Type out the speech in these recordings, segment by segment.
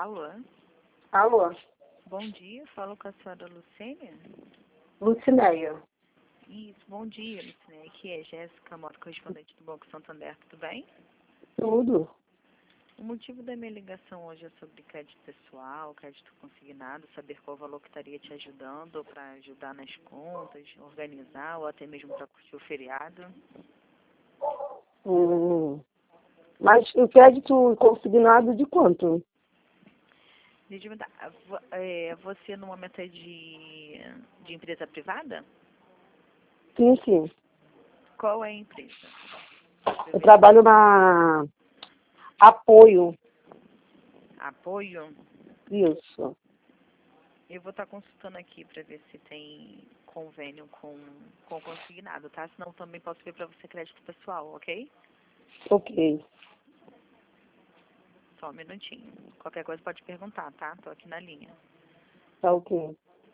Alô? Alô? Bom dia, falo com a senhora Lucênia? Lucinéia. Isso, bom dia, Lucênia. Aqui é Jéssica Mota, correspondente do Banco Santander, tudo bem? Tudo? O motivo da minha ligação hoje é sobre crédito pessoal, crédito consignado, saber qual valor que estaria te ajudando para ajudar nas contas, organizar ou até mesmo para curtir o feriado. Mas o crédito consignado de quanto? Você no momento é de empresa privada? Sim, sim. Qual é a empresa? Eu trabalho na Apoio. Apoio? Isso. Eu vou estar consultando aqui para ver se tem convênio com consignado, tá? Senão também posso ver para você crédito pessoal, ok? Ok. Só um minutinho. Qualquer coisa pode perguntar, tá? Tô aqui na linha. Tá ok.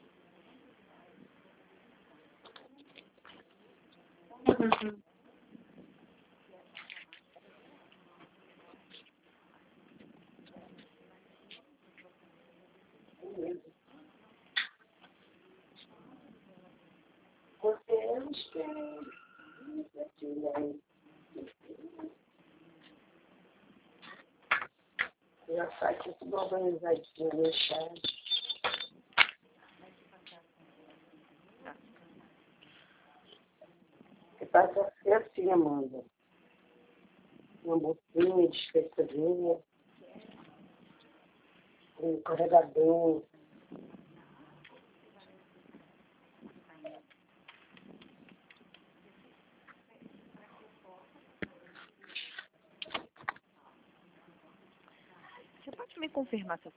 Já sai tudo organizadinho, deixado. Você passa assim, Amanda. Uma bolsinha de especiaria, um carregador. Você pode me confirmar seu